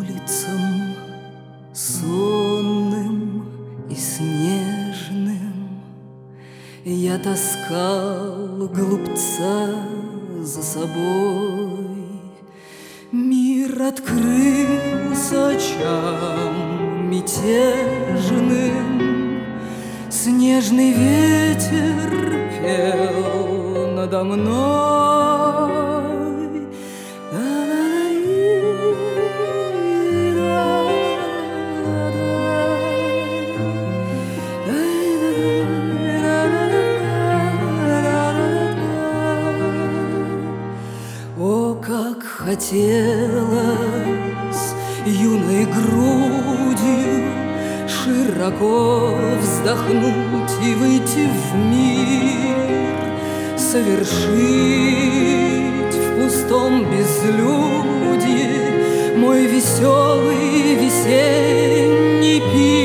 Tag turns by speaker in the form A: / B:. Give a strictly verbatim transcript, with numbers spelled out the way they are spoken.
A: улицам сонным и снежным я таскал глупца за собой. Мир открылся очам мятежным, снежный ветер пел надо мной. О, как хотелось юной грудью широко вздохнуть и выйти в мир, совершить в пустом безлюдье мой веселый весенний пир.